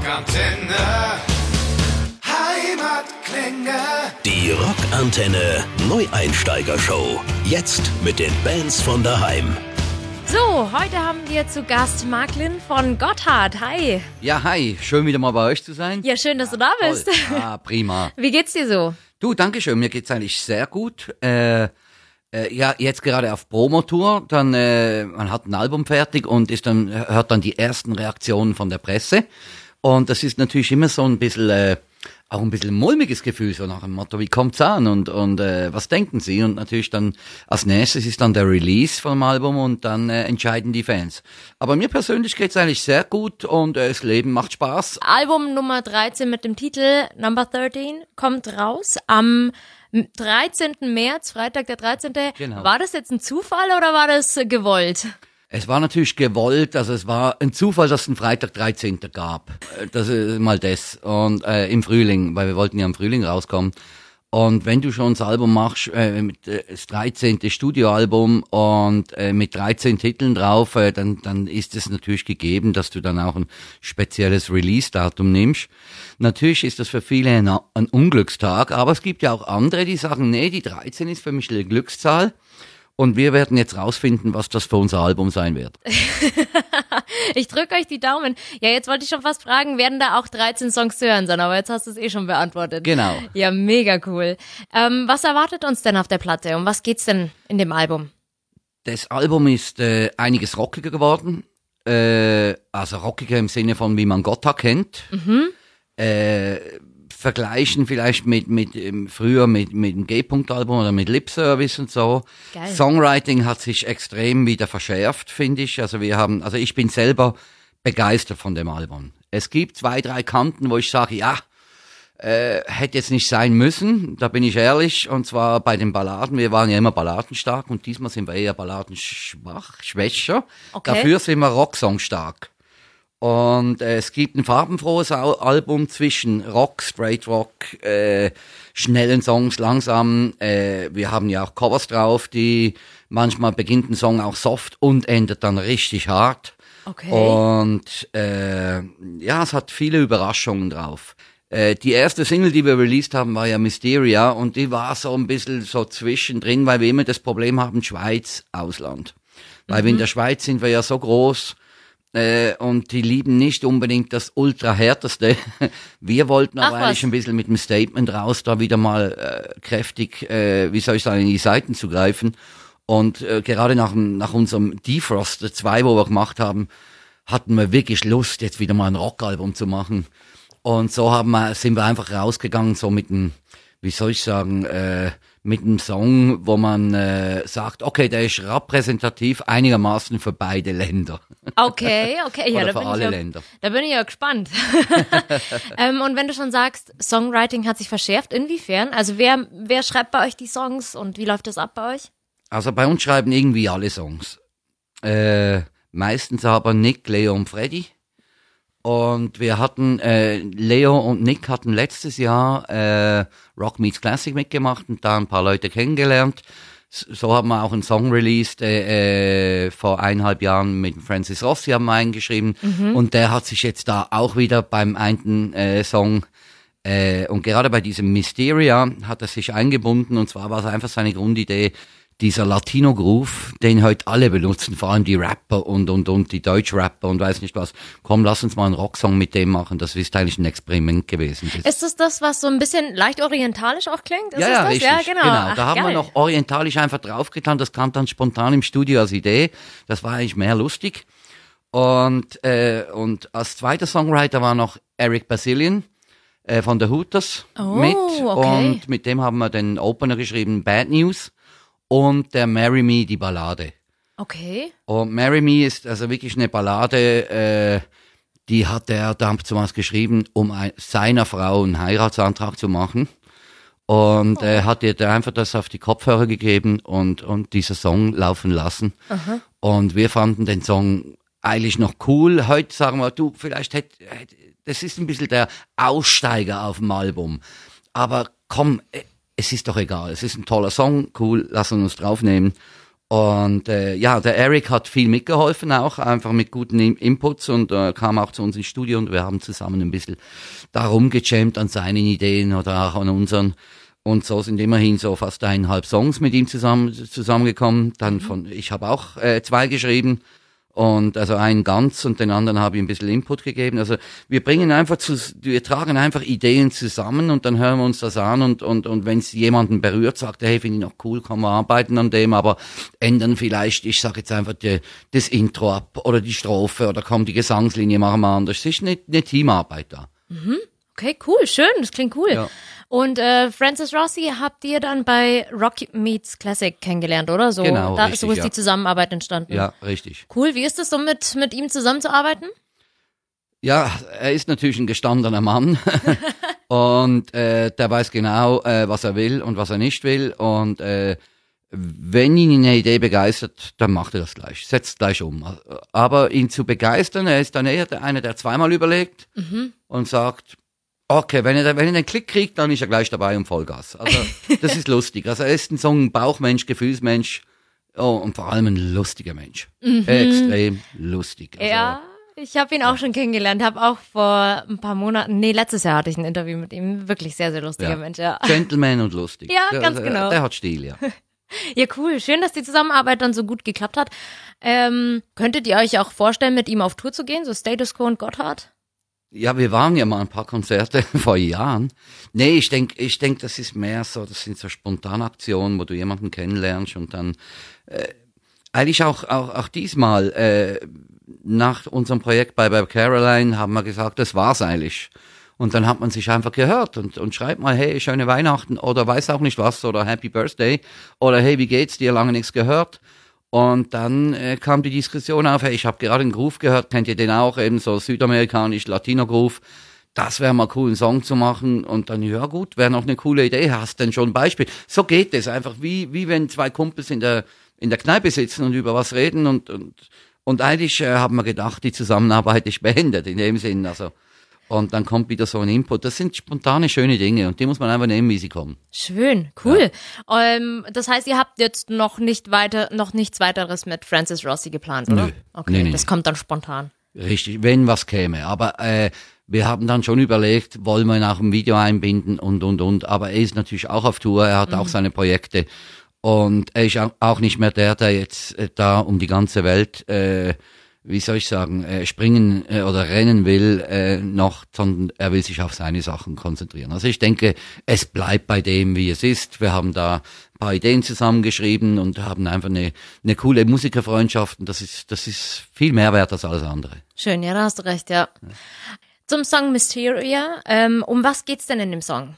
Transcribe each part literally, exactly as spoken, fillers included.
Rockantenne. Heimatklänge. Die Rockantenne Neueinsteiger-Show. Jetzt mit den Bands von daheim. So, heute haben wir zu Gast Marklin von Gotthard. Hi. Ja, hi. Schön wieder mal bei euch zu sein. Ja, schön, dass du da bist. Toll. Ah, prima. Wie geht's dir so? Du, danke schön. Mir geht's eigentlich sehr gut. Äh, äh, ja, jetzt gerade auf Promotour. Dann, äh, man hat ein Album fertig und ist dann, hört dann die ersten Reaktionen von der Presse. Und das ist natürlich immer so ein bisschen, äh, auch ein bisschen ein mulmiges Gefühl, so nach dem Motto, wie kommt's an und, und äh, was denken sie? Und natürlich dann als nächstes ist dann der Release vom Album und dann äh, entscheiden die Fans. Aber mir persönlich geht's eigentlich sehr gut und äh, das Leben macht Spaß. Album Nummer dreizehn mit dem Titel Number dreizehn kommt raus am dreizehnten März, Freitag der dreizehnte Genau. War das jetzt ein Zufall oder war das äh, gewollt? Es war natürlich gewollt, also es war ein Zufall, dass es einen Freitag dreizehnten gab. Das ist mal das. Und äh, im Frühling, weil wir wollten ja im Frühling rauskommen. Und wenn du schon das Album machst, äh, mit, äh, das dreizehnte Studioalbum und äh, mit dreizehn Titeln drauf, äh, dann, dann ist es natürlich gegeben, dass du dann auch ein spezielles Release-Datum nimmst. Natürlich ist das für viele ein, ein Unglückstag, aber es gibt ja auch andere, die sagen, nee, die dreizehn ist für mich eine Glückszahl. Und wir werden jetzt rausfinden, was das für unser Album sein wird. Ich drücke euch die Daumen. Ja, jetzt wollte ich schon fast fragen, werden da auch dreizehn Songs zu hören sein, aber jetzt hast du es eh schon beantwortet. Genau. Ja, mega cool. Ähm, was erwartet uns denn auf der Platte? Um was geht's denn in dem Album? Das Album ist äh, einiges rockiger geworden. Äh, also rockiger im Sinne von, wie man Gotthard kennt. Mhm. Äh, vergleichen vielleicht mit mit ähm, früher mit mit dem G-Punkt-Album oder mit Lip Service und so. Geil. Songwriting hat sich extrem wieder verschärft, finde ich. Also wir haben, also ich bin selber begeistert von dem Album. Es gibt zwei, drei Kanten, wo ich sage, ja, äh, hätte jetzt nicht sein müssen. Da bin ich ehrlich. Und zwar bei den Balladen. Wir waren ja immer balladenstark und diesmal sind wir eher balladenschwach, schwächer. Okay. Dafür sind wir Rocksong-stark. Und äh, es gibt ein farbenfrohes Al- Album zwischen Rock, Straight Rock, äh, schnellen Songs, langsam. Äh, wir haben ja auch Covers drauf, die manchmal beginnt ein Song auch soft und endet dann richtig hart. Okay. Und äh, ja, es hat viele Überraschungen drauf. Äh, die erste Single, die wir released haben, war ja Mysteria und die war so ein bisschen so zwischendrin, weil wir immer das Problem haben, Schweiz, Ausland. Weil Mhm. wir in der Schweiz sind wir ja so groß, Äh, und die lieben nicht unbedingt das ultra-härteste. Wir wollten Ach, aber eigentlich was? ein bisschen mit dem Statement raus, da wieder mal äh, kräftig, äh, wie soll ich sagen, in die Seiten zu greifen. Und äh, gerade nach, dem- nach unserem Defrost zwei, wo wir gemacht haben, hatten wir wirklich Lust, jetzt wieder mal ein Rockalbum zu machen. Und so haben wir, sind wir einfach rausgegangen, so mit einem, wie soll ich sagen, äh, mit einem Song, wo man äh, sagt, okay, der ist repräsentativ einigermaßen für beide Länder. Okay, okay. Ja, Oder da für bin alle ich ja, Länder. Da bin ich ja gespannt. ähm, und wenn du schon sagst, Songwriting hat sich verschärft, inwiefern? Also wer, wer schreibt bei euch die Songs und wie läuft das ab bei euch? Also bei uns schreiben irgendwie alle Songs. Äh, meistens aber Nick, Leo und Freddy. Und wir hatten, äh, Leo und Nick hatten letztes Jahr äh, Rock Meets Classic mitgemacht und da ein paar Leute kennengelernt. S- So haben wir auch einen Song released, äh, äh, vor eineinhalb Jahren mit Francis Rossi haben wir eingeschrieben. Und der hat sich jetzt da auch wieder beim einen äh, Song äh, und gerade bei diesem Mysteria hat er sich eingebunden und zwar war es einfach seine Grundidee, dieser Latino-Groove, den heute alle benutzen, vor allem die Rapper und, und, und die Deutsch-Rapper und weiß nicht was. Komm, lass uns mal einen Rocksong mit dem machen. Das ist eigentlich ein Experiment gewesen. Das Ist das das, was so ein bisschen leicht orientalisch auch klingt? Ist ja, das ja, das? richtig. Ja, genau. Ach, Da haben geil. wir noch orientalisch einfach draufgetan. Das kam dann spontan im Studio als Idee. Das war eigentlich mehr lustig. Und, äh, und als zweiter Songwriter war noch Eric Basilian äh, von The Hooters Oh, mit. okay. Und mit dem haben wir den Opener geschrieben, Bad News. Und der Marry Me, die Ballade. Okay. Und Marry Me ist also wirklich eine Ballade, äh, die hat er damals geschrieben, um ein, seiner Frau einen Heiratsantrag zu machen. Und Oh. äh, hat ihr da einfach das auf die Kopfhörer gegeben und, und dieser Song laufen lassen. Aha. Und wir fanden den Song eigentlich noch cool. Heute sagen wir, du, vielleicht hätte, hätte das ist ein bisschen der Aussteiger auf dem Album. Aber komm, äh, es ist doch egal. Es ist ein toller Song, cool, lass uns draufnehmen. Und äh, ja, der Eric hat viel mitgeholfen auch, einfach mit guten Inputs und äh, kam auch zu uns ins Studio und wir haben zusammen ein bisschen da rumgejammt an seinen Ideen oder auch an unseren. Und so sind immerhin so fast eineinhalb Songs mit ihm zusammen zusammengekommen. Dann von, ich habe auch äh, zwei geschrieben. Und also einen ganz und den anderen habe ich ein bisschen Input gegeben. Also wir bringen einfach zu, wir tragen einfach Ideen zusammen und dann hören wir uns das an und und und wenn es jemanden berührt, sagt er, hey, finde ich noch cool, kann man arbeiten an dem, aber ändern vielleicht, ich sage jetzt einfach die, das Intro ab oder die Strophe oder komm, die Gesangslinie machen wir anders. Es ist eine, eine Teamarbeit da. Mhm. Okay, cool, schön, das klingt cool. Ja. Und äh, Francis Rossi habt ihr dann bei Rock Meets Classic kennengelernt, oder? So, genau, da, richtig, so ist ja. die Zusammenarbeit entstanden. Ja, richtig. Cool, wie ist es so mit, mit ihm zusammenzuarbeiten? Ja, er ist natürlich ein gestandener Mann und äh, der weiß genau, äh, was er will und was er nicht will und äh, wenn ihn eine Idee begeistert, dann macht er das gleich, setzt gleich um. Aber ihn zu begeistern, er ist dann eher der einer, der zweimal überlegt mhm. und sagt, okay, wenn er, wenn er einen Klick kriegt, dann ist er gleich dabei und Vollgas. Also das ist lustig. Also er ist ein so ein Bauchmensch, Gefühlsmensch oh, und vor allem ein lustiger Mensch. Mhm. Extrem lustig. Also, ja, ich habe ihn auch schon kennengelernt, habe auch vor ein paar Monaten, nee, letztes Jahr hatte ich ein Interview mit ihm. Wirklich sehr, sehr lustiger ja. Mensch, ja. Gentleman und lustig. Ja, der, ganz der, genau. Der hat Stil, ja. Ja, cool. Schön, dass die Zusammenarbeit dann so gut geklappt hat. Ähm, könntet ihr euch auch vorstellen, mit ihm auf Tour zu gehen, so Status Quo und Gotthard? Ja, wir waren ja mal ein paar Konzerte vor Jahren. Nee, ich denk, ich denk, das ist mehr so, das sind so Spontanaktionen, wo du jemanden kennenlernst und dann, äh, eigentlich auch, auch, auch diesmal, äh, nach unserem Projekt bei, bei Caroline haben wir gesagt, das war's eigentlich. Und dann hat man sich einfach gehört und, und schreibt mal, hey, schöne Weihnachten oder weiß auch nicht was oder Happy Birthday oder hey, wie geht's dir, lange nichts gehört. Und dann äh, kam die Diskussion auf, hey, ich habe gerade einen Groove gehört, kennt ihr den auch, eben so südamerikanisch, Latino-Groove, das wäre mal cool, einen Song zu machen. Und dann, ja gut, wäre noch eine coole Idee, hast denn schon ein Beispiel? So geht es einfach, wie wie wenn zwei Kumpels in der in der Kneipe sitzen und über was reden und und und eigentlich äh, haben wir gedacht, die Zusammenarbeit ist beendet in dem Sinn, also. Und dann kommt wieder so ein Input. Das sind spontane, schöne Dinge und die muss man einfach nehmen, wie sie kommen. Schön, cool. Ja. Ähm, das heißt, ihr habt jetzt noch nicht weiter, noch nichts weiteres mit Francis Rossi geplant, oder? Nö. Okay, nee, nee, das nee. kommt dann spontan. Richtig, wenn was käme. Aber äh, wir haben dann schon überlegt, wollen wir ihn auch im Video einbinden und, und, und. Aber er ist natürlich auch auf Tour, er hat mhm. auch seine Projekte. Und er ist auch nicht mehr der, der jetzt äh, da um die ganze Welt äh, wie soll ich sagen, äh, springen äh, oder rennen will äh, noch, sondern er will sich auf seine Sachen konzentrieren. Also ich denke, es bleibt bei dem, wie es ist. Wir haben da ein paar Ideen zusammengeschrieben und haben einfach eine, eine coole Musikerfreundschaft und das ist, das ist viel mehr wert als alles andere. Schön, ja, da hast du recht, ja. ja. Zum Song Mysteria, ähm, um was geht's denn in dem Song?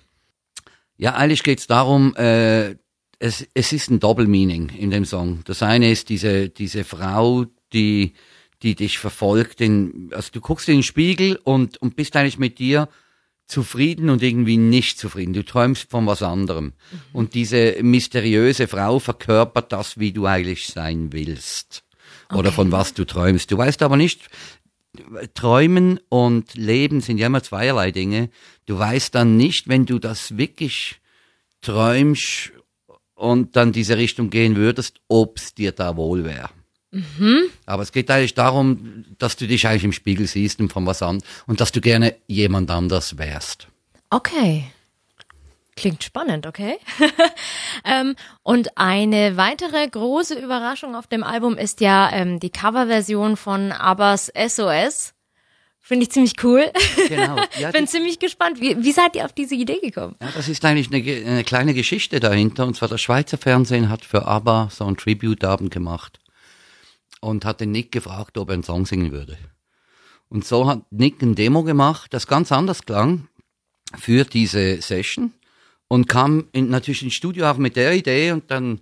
Ja, eigentlich geht's darum, äh, es, es ist ein Double-Meaning in dem Song. Das eine ist diese, diese Frau, die die dich verfolgt, in, also du guckst in den Spiegel und, und bist eigentlich mit dir zufrieden und irgendwie nicht zufrieden. Du träumst von was anderem. Mhm. Und diese mysteriöse Frau verkörpert das, wie du eigentlich sein willst. Okay. Oder von was du träumst. Du weißt aber nicht, Träumen und Leben sind ja immer zweierlei Dinge. Du weißt dann nicht, wenn du das wirklich träumst und dann diese Richtung gehen würdest, ob es dir da wohl wäre. Mhm. Aber es geht eigentlich darum, dass du dich eigentlich im Spiegel siehst und von was an und dass du gerne jemand anders wärst. Okay. Klingt spannend, okay. ähm, und eine weitere große Überraschung auf dem Album ist ja ähm, die Coverversion von Abbas S O S. Finde ich ziemlich cool. Genau. Ja, bin ziemlich gespannt. Wie, wie seid ihr auf diese Idee gekommen? Ja, das ist eigentlich eine, eine kleine Geschichte dahinter. Und zwar das Schweizer Fernsehen hat für ABBA so einen Tribute-Abend gemacht. Und hat den Nick gefragt, ob er einen Song singen würde. Und so hat Nick ein Demo gemacht, das ganz anders klang für diese Session und kam in, natürlich ins Studio auch mit der Idee und dann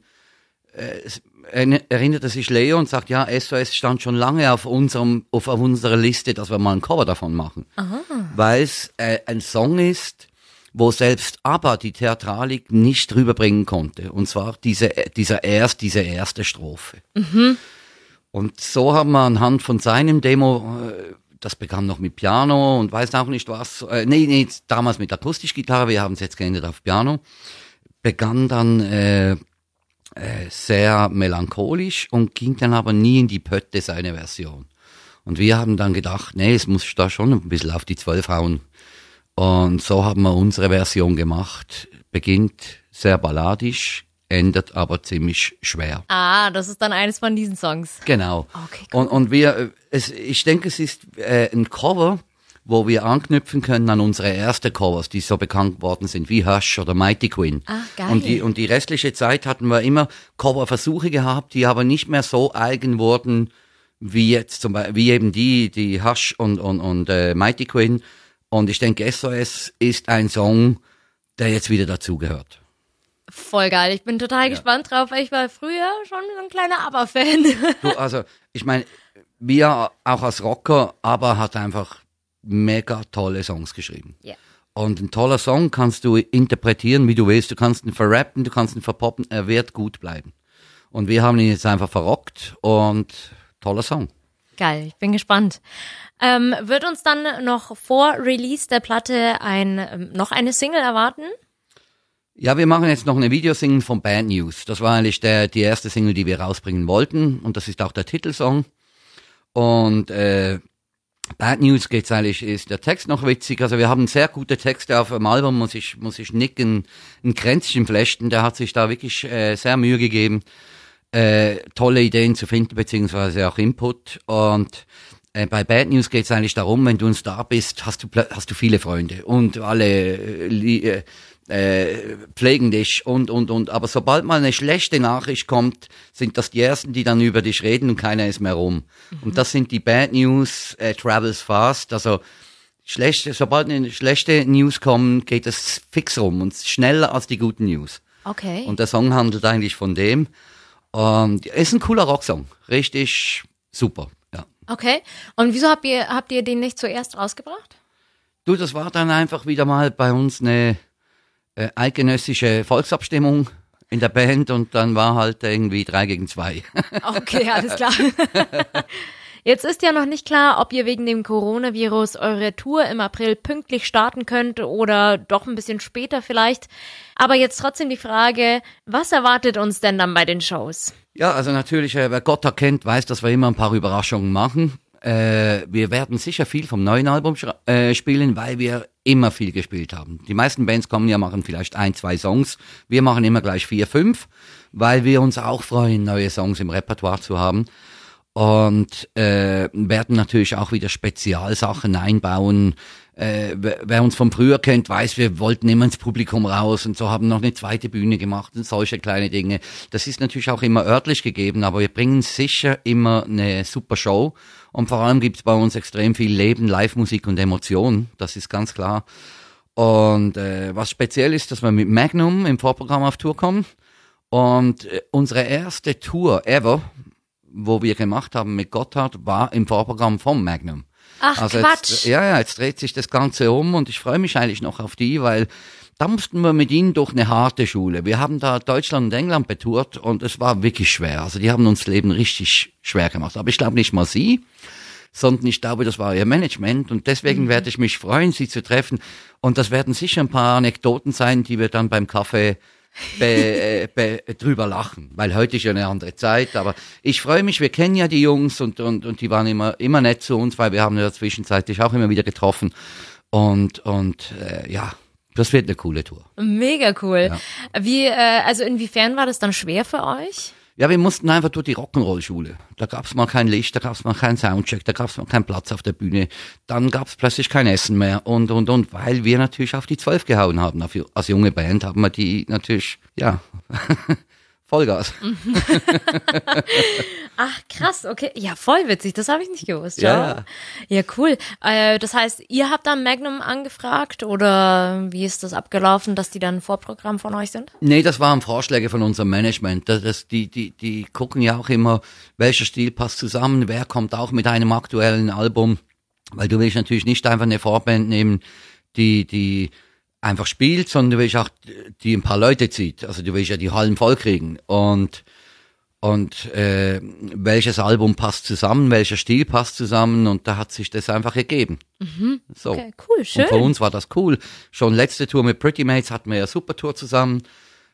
äh, erinnerte sich Leo und sagt, ja, S O S stand schon lange auf unserem auf, auf unserer Liste, dass wir mal ein Cover davon machen. Aha. Weil es äh, ein Song ist, wo selbst ABBA die Theatralik nicht rüberbringen konnte. Und zwar diese, dieser erst, diese erste Strophe. Mhm. Und so haben wir anhand von seinem Demo, das begann noch mit Piano und weiß auch nicht was, äh, nee, nee, damals mit Akustikgitarre, wir haben es jetzt geändert auf Piano, begann dann äh, äh, sehr melancholisch und ging dann aber nie in die Pötte, seine Version. Und wir haben dann gedacht, nee, es muss da schon ein bisschen auf die zwölf hauen. Und so haben wir unsere Version gemacht. Beginnt sehr balladisch, endet aber ziemlich schwer. Ah, das ist dann eines von diesen Songs. Genau. Okay, cool. Und, und wir, es, ich denke, es ist äh, ein Cover, wo wir anknüpfen können an unsere ersten Covers, die so bekannt geworden sind, wie Hush oder Mighty Queen. Ah, geil. Und die, und die restliche Zeit hatten wir immer Coverversuche gehabt, die aber nicht mehr so eigen wurden, wie jetzt zum Beispiel, wie eben die, die Hush und, und, und äh, Mighty Queen. Und ich denke, S O S ist ein Song, der jetzt wieder dazugehört. Voll geil. Ich bin total ja. gespannt drauf, weil ich war früher schon so ein kleiner ABBA-Fan. Du, also, ich meine, wir auch als Rocker, ABBA hat einfach mega tolle Songs geschrieben. Ja. Und ein toller Song kannst du interpretieren, wie du willst. Du kannst ihn verrappen, du kannst ihn verpoppen, er wird gut bleiben. Und wir haben ihn jetzt einfach verrockt und toller Song. Geil, ich bin gespannt. Ähm, wird uns dann noch vor Release der Platte ein, noch eine Single erwarten? Ja, wir machen jetzt noch eine Videosingle von Bad News. Das war eigentlich der, die erste Single, die wir rausbringen wollten. Und das ist auch der Titelsong. Und äh, Bad News geht's eigentlich, ist der Text noch witzig. Also wir haben sehr gute Texte auf dem Album, muss ich, muss ich Nick ein, ein Kränzchen flechten. Der hat sich da wirklich äh, sehr Mühe gegeben, äh, tolle Ideen zu finden, beziehungsweise auch Input. Und äh, bei Bad News geht's eigentlich darum, wenn du ein Star bist, hast du, hast du viele Freunde und alle äh, äh, pflegen dich und, und, und. Aber sobald mal eine schlechte Nachricht kommt, sind das die Ersten, die dann über dich reden und keiner ist mehr rum. Mhm. Und das sind die Bad News, äh, travels fast. Also schlechte, sobald eine schlechte News kommt, geht es fix rum und schneller als die guten News. Okay. Und der Song handelt eigentlich von dem. Und ist ein cooler Rocksong. Richtig super, ja. Okay. Und wieso habt ihr, habt ihr den nicht zuerst rausgebracht? Du, das war dann einfach wieder mal bei uns eine äh, eidgenössische Volksabstimmung in der Band und dann war halt irgendwie drei gegen zwei. Okay, alles klar. Jetzt ist ja noch nicht klar, ob ihr wegen dem Coronavirus eure Tour im April pünktlich starten könnt oder doch ein bisschen später vielleicht. Aber jetzt trotzdem die Frage, was erwartet uns denn dann bei den Shows? Ja, also natürlich, äh, wer Gott kennt, weiß, dass wir immer ein paar Überraschungen machen. Äh, wir werden sicher viel vom neuen Album äh, spielen, weil wir immer viel gespielt haben. Die meisten Bands kommen ja, machen vielleicht ein, zwei Songs. Wir machen immer gleich vier, fünf, weil wir uns auch freuen, neue Songs im Repertoire zu haben. Und äh, werden natürlich auch wieder Spezialsachen einbauen. Äh, wer, wer uns von früher kennt, weiß, wir wollten immer ins Publikum raus und so haben noch eine zweite Bühne gemacht und solche kleine Dinge. Das ist natürlich auch immer örtlich gegeben, aber wir bringen sicher immer eine super Show. Und vor allem gibt's bei uns extrem viel Leben, Live-Musik und Emotionen, das ist ganz klar. Und äh, was speziell ist, dass wir mit Magnum im Vorprogramm auf Tour kommen. Und äh, unsere erste Tour ever, wo wir gemacht haben mit Gotthard, war im Vorprogramm vom Magnum. Ach, also Quatsch. Jetzt, ja, ja, jetzt dreht sich das Ganze um und ich freue mich eigentlich noch auf die, weil da mussten wir mit ihnen durch eine harte Schule. Wir haben da Deutschland und England betourt und es war wirklich schwer. Also die haben uns das Leben richtig schwer gemacht. Aber ich glaube nicht mal sie, sondern ich glaube, das war ihr Management und deswegen mhm. werde ich mich freuen, sie zu treffen. Und das werden sicher ein paar Anekdoten sein, die wir dann beim Kaffee Be, äh, be, drüber lachen, weil heute ist ja eine andere Zeit, aber ich freue mich, wir kennen ja die Jungs und, und, und die waren immer, immer nett zu uns, weil wir haben ja zwischenzeitlich auch immer wieder getroffen und, und äh, ja, das wird eine coole Tour. Mega cool. Ja. Wie, äh, also inwiefern war das dann schwer für euch? Ja, wir mussten einfach durch die Rock'n'Roll-Schule. Da gab's mal kein Licht, da gab's mal keinen Soundcheck, da gab's mal keinen Platz auf der Bühne. Dann gab's plötzlich kein Essen mehr und, und, und, weil wir natürlich auf die zwölf gehauen haben. Als junge Band haben wir die natürlich, ja, Vollgas. Ach, krass, okay. Ja, voll witzig, das habe ich nicht gewusst. Ja, ja, cool. Äh, das heißt, ihr habt dann Magnum angefragt oder wie ist das abgelaufen, dass die dann ein Vorprogramm von euch sind? Nee, das waren Vorschläge von unserem Management. Das, das, die, die, die gucken ja auch immer, welcher Stil passt zusammen, wer kommt auch mit einem aktuellen Album, weil du willst natürlich nicht einfach eine Vorband nehmen, die, die einfach spielt, sondern du willst auch, die ein paar Leute zieht. Also du willst ja die Hallen voll kriegen. Und, und äh, welches Album passt zusammen, welcher Stil passt zusammen und da hat sich das einfach ergeben. Mhm. So. Okay, cool, schön. Und für uns war das cool. Schon letzte Tour mit Pretty Mates hatten wir ja super Tour zusammen.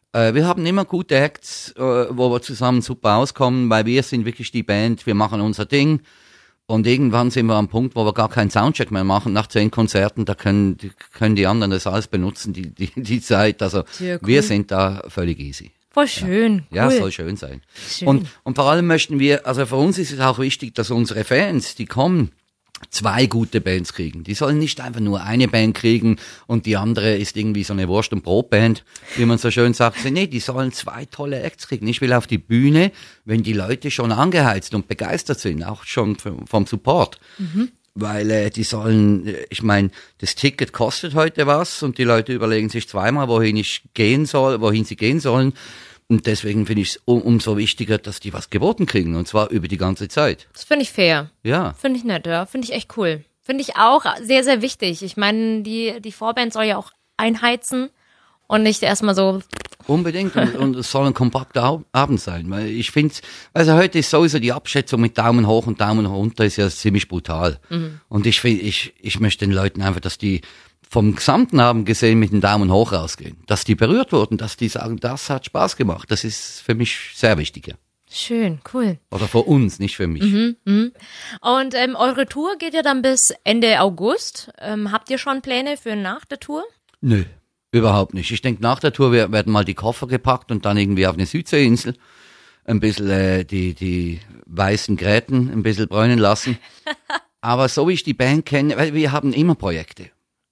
Äh, wir haben immer gute Acts, äh, wo wir zusammen super auskommen, weil wir sind wirklich die Band, wir machen unser Ding. Und irgendwann sind wir am Punkt, wo wir gar keinen Soundcheck mehr machen. Nach zehn Konzerten, da können, die, können die anderen das alles benutzen, die, die, die Zeit. Also cool. Wir sind da völlig easy. Voll schön. Ja, cool. Ja, soll schön sein. Schön. Und, und vor allem möchten wir, also für uns ist es auch wichtig, dass unsere Fans, die kommen, zwei gute Bands kriegen. Die sollen nicht einfach nur eine Band kriegen und die andere ist irgendwie so eine Wurst- und Brotband, wie man so schön sagt. Nee, die sollen zwei tolle Acts kriegen. Ich will auf die Bühne, wenn die Leute schon angeheizt und begeistert sind, auch schon vom Support. Mhm. Weil äh, die sollen, ich meine, das Ticket kostet heute was und die Leute überlegen sich zweimal, wohin ich gehen soll, wohin sie gehen sollen. Und deswegen finde ich es um, umso wichtiger, dass die was geboten kriegen, und zwar über die ganze Zeit. Das finde ich fair. Ja. Finde ich nett, ja. Finde ich echt cool. Finde ich auch sehr, sehr wichtig. Ich meine, die, die Vorband soll ja auch einheizen und nicht erstmal so... Unbedingt. Und, und es soll ein kompakter Abend sein. Weil ich finde, also heute ist sowieso die Abschätzung mit Daumen hoch und Daumen runter ist ja ziemlich brutal. Mhm. Und ich finde, ich, ich möchte den Leuten einfach, dass die vom gesamten Abend gesehen mit dem Daumen hoch rausgehen. Dass die berührt wurden, dass die sagen, das hat Spaß gemacht. Das ist für mich sehr wichtig, ja. Schön, cool. Oder für uns, nicht für mich. Mhm, mh. Und ähm, eure Tour geht ja dann bis Ende August. Ähm, habt ihr schon Pläne für nach der Tour? Nö, überhaupt nicht. Ich denke, nach der Tour werden mal die Koffer gepackt und dann irgendwie auf eine Südseeinsel ein bisschen äh, die, die weißen Gräten ein bisschen bräunen lassen. Aber so wie ich die Band kenne, weil wir haben immer Projekte.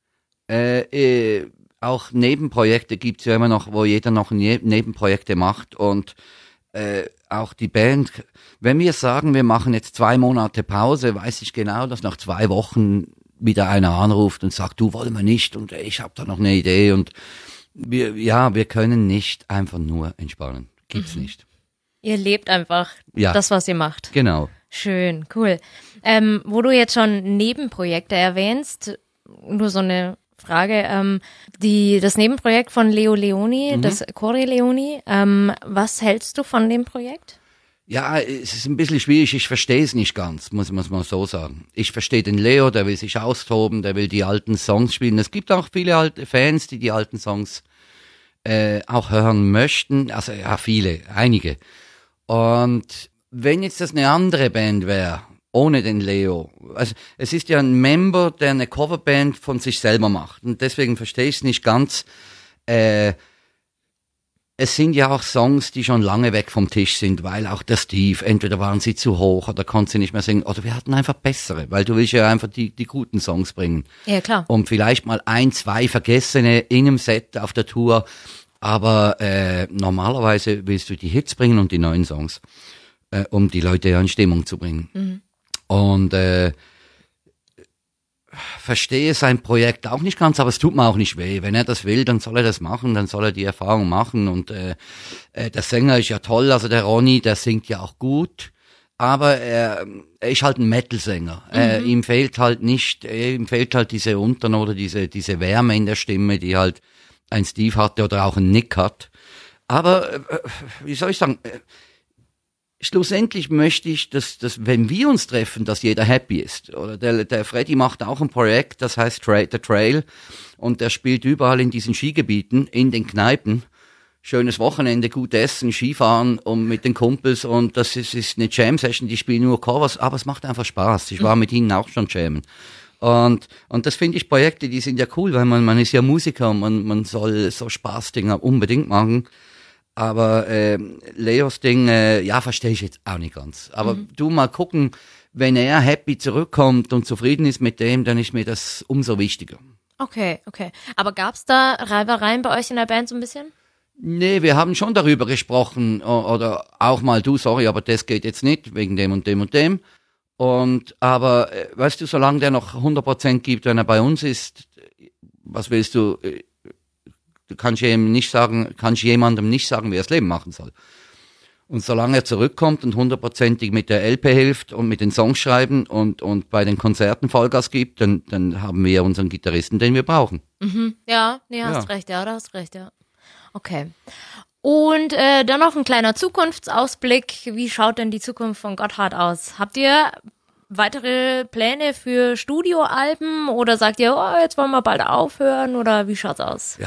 Äh, äh, auch Nebenprojekte gibt's ja immer noch, wo jeder noch ne- Nebenprojekte macht und äh, auch die Band, wenn wir sagen, wir machen jetzt zwei Monate Pause, weiß ich genau, dass nach zwei Wochen wieder einer anruft und sagt, du, wollen wir nicht und ich habe da noch eine Idee und wir, ja, wir können nicht einfach nur entspannen. Gibt's mhm. nicht. Ihr lebt einfach ja. das, was ihr macht. Genau. Schön, cool. Ähm, wo du jetzt schon Nebenprojekte erwähnst, nur so eine Frage, ähm, die, das Nebenprojekt von Leo Leoni, mhm. das Corey Leoni, ähm, was hältst du von dem Projekt? Ja, es ist ein bisschen schwierig, ich verstehe es nicht ganz, muss man mal so sagen. Ich verstehe den Leo, der will sich austoben, der will die alten Songs spielen. Es gibt auch viele alte Fans, die die alten Songs äh, auch hören möchten, also ja, viele, einige. Und wenn jetzt das eine andere Band wäre, ohne den Leo. Also es ist ja ein Member, der eine Coverband von sich selber macht. Und deswegen verstehe ich es nicht ganz. Äh, es sind ja auch Songs, die schon lange weg vom Tisch sind, weil auch der Steve, entweder waren sie zu hoch oder konnte sie nicht mehr singen, oder wir hatten einfach bessere, weil du willst ja einfach die, die guten Songs bringen. Ja, klar. Und vielleicht mal ein, zwei vergessene in einem Set auf der Tour. Aber äh, normalerweise willst du die Hits bringen und die neuen Songs, äh, um die Leute ja in Stimmung zu bringen. Mhm. Und äh, verstehe sein Projekt auch nicht ganz, aber es tut mir auch nicht weh. Wenn er das will, dann soll er das machen, dann soll er die Erfahrung machen. Und äh, äh, der Sänger ist ja toll, also der Ronny, der singt ja auch gut. Aber er, er ist halt ein Metal-Sänger. Mhm. Äh, ihm fehlt halt nicht, äh, ihm fehlt halt diese Unternote, diese diese Wärme in der Stimme, die halt ein Steve hatte oder auch ein Nick hat. Aber äh, wie soll ich sagen? Äh, Schlussendlich möchte ich, dass, dass, wenn wir uns treffen, dass jeder happy ist. Oder der, der Freddy macht auch ein Projekt, das heißt Tra- The Trail. Und der spielt überall in diesen Skigebieten, in den Kneipen. Schönes Wochenende, gut essen, Skifahren und mit den Kumpels. Und das ist, ist eine Jam-Session, die spielen nur Covers, aber es macht einfach Spaß. Ich war mit ihnen auch schon jammen. Und, und das finde ich Projekte, die sind ja cool, weil man, man ist ja Musiker und man, man soll so Spaßdinger unbedingt machen. Aber äh, Leos Ding, äh, ja, verstehe ich jetzt auch nicht ganz. Aber mhm. du mal gucken, wenn er happy zurückkommt und zufrieden ist mit dem, dann ist mir das umso wichtiger. Okay, okay. Aber gab's da Reibereien bei euch in der Band so ein bisschen? Nee, wir haben schon darüber gesprochen. Oder auch mal, du, sorry, aber das geht jetzt nicht, wegen dem und dem und dem. Und aber, äh, weißt du, solange der noch hundert Prozent gibt, wenn er bei uns ist, was willst du... Äh, Du kannst ihm nicht sagen, kannst jemandem nicht sagen, wie er das Leben machen soll. Und solange er zurückkommt und hundertprozentig mit der L P hilft und mit den Songs schreiben und, und bei den Konzerten Vollgas gibt, dann, dann haben wir unseren Gitarristen, den wir brauchen. Mhm. Ja, nee, hast ja. recht, ja, da hast recht, ja. Okay. Und äh, dann noch ein kleiner Zukunftsausblick. Wie schaut denn die Zukunft von Gotthard aus? Habt ihr weitere Pläne für Studioalben oder sagt ihr, oh, jetzt wollen wir bald aufhören oder wie schaut's aus? Ja,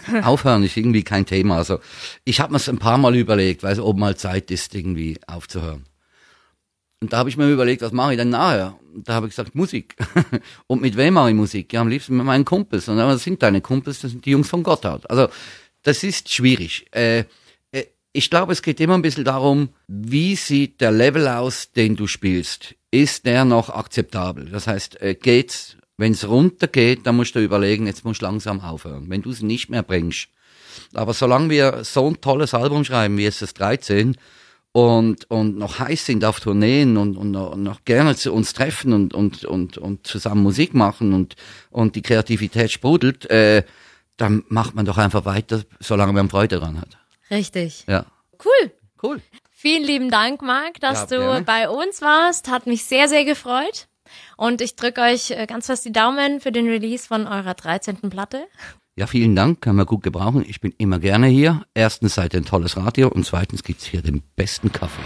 Aufhören ist irgendwie kein Thema. Also ich habe mir es ein paar Mal überlegt, weil es ob mal Zeit ist, irgendwie aufzuhören. Und da habe ich mir überlegt, was mache ich denn nachher? Da habe ich gesagt, Musik. Und mit wem mache ich Musik? Ja, am liebsten mit meinen Kumpels. Und dann, was sind deine Kumpels? Das sind die Jungs von Gotthard. Also das ist schwierig. Äh, äh, ich glaube, es geht immer ein bisschen darum, wie sieht der Level aus, den du spielst? Ist der noch akzeptabel? Das heißt, äh, geht's, wenn es runtergeht, dann musst du überlegen, jetzt musst du langsam aufhören. Wenn du es nicht mehr bringst. Aber solange wir so ein tolles Album schreiben wie S S dreizehn und und noch heiß sind auf Tourneen und und noch, noch gerne zu uns treffen und und und und zusammen Musik machen und und die Kreativität sprudelt, äh, dann macht man doch einfach weiter, solange man Freude dran hat. Richtig. Ja. Cool. Cool. Vielen lieben Dank, Marc, dass Ja, du gerne. bei uns warst. Hat mich sehr, sehr gefreut. Und ich drücke euch äh, ganz fest die Daumen für den Release von eurer dreizehnten Platte. Ja, vielen Dank, kann man gut gebrauchen. Ich bin immer gerne hier. Erstens seid ihr ein tolles Radio und zweitens gibt's hier den besten Kaffee.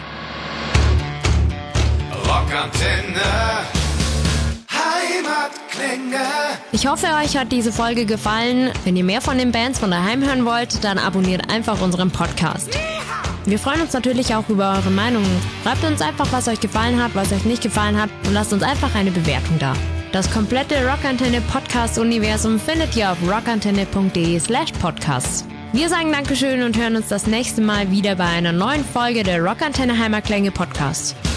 Rockantenne, Heimatklänge. Ich hoffe, euch hat diese Folge gefallen. Wenn ihr mehr von den Bands von daheim hören wollt, dann abonniert einfach unseren Podcast. Wir freuen uns natürlich auch über eure Meinungen. Schreibt uns einfach, was euch gefallen hat, was euch nicht gefallen hat und lasst uns einfach eine Bewertung da. Das komplette Rockantenne Podcast-Universum findet ihr auf rockantenne.de slash podcast. Wir sagen Dankeschön und hören uns das nächste Mal wieder bei einer neuen Folge der Rockantenne Heimatklänge Podcast.